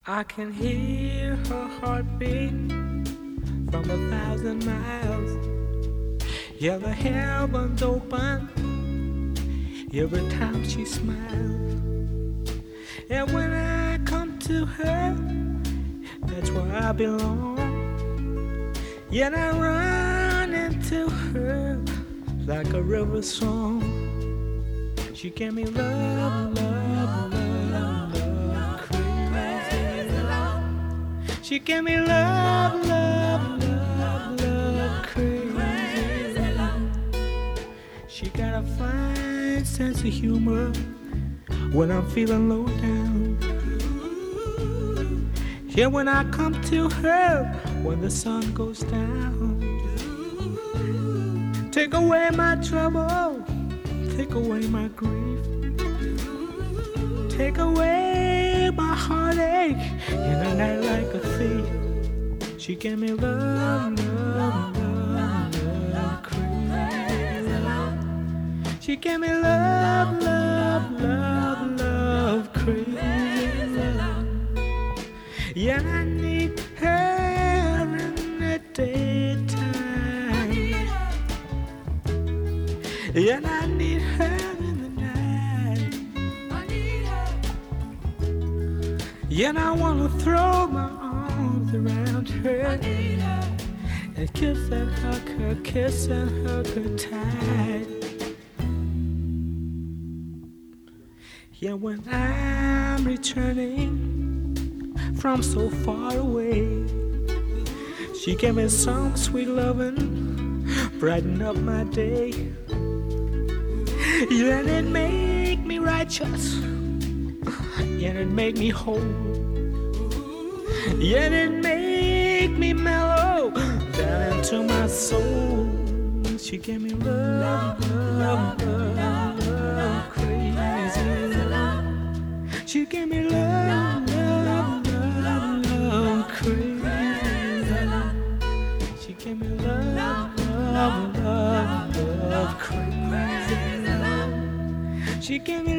I can hear her heartbeat from 1,000 miles. Yeah, the heavens open every time she smiles. And when I come to her, that's where I belong. Yet I run into her like a river song. She gave me love, love, love, love, crazy love. She gave me love, love, love, love, crazy love. She got a fine sense of humor when I'm feeling low down. Yeah, when I come to her when the sun goes down. Take away my trouble, take away my grief, take away my heartache in a night like a thief. She gave me love, love, love, love, crazy love. She gave me love, love, love, love, crazy love. Yeah, I need her in the daytime. Yeah, I need her in the night. I need her. Yeah, I wanna throw my arms around her. I need her. And kiss and hug her tight. Yeah, when I'm returning from so far away, she gave me some sweet loving, brighten up my day. Yeah, and it make me righteous, yeah, and it make me whole, yeah, and it make me mellow down into my soul. She gave me love, love, love, love, crazy love. She gave me love, love, love, love, crazy love. She gave me love, love, love, love, crazy love. She gave me